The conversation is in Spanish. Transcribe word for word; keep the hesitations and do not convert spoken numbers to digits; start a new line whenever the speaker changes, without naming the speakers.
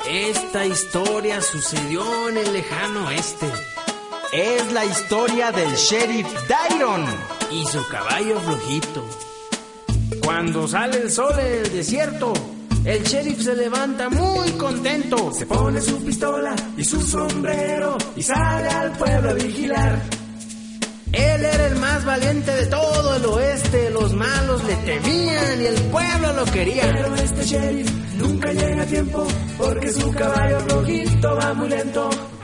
Esta historia sucedió en el lejano oeste.
Es la historia del sheriff Dayron
y su caballo flojito. Cuando sale el sol en el desierto, el sheriff se levanta muy contento.
Se pone su pistola y su sombrero y sale al pueblo a vigilar.
Él era el más valiente de todo el oeste. Los malos le temían y el pueblo lo quería.
Pero este sheriff nunca llega a tiempo, porque su caballo flojito va muy lento.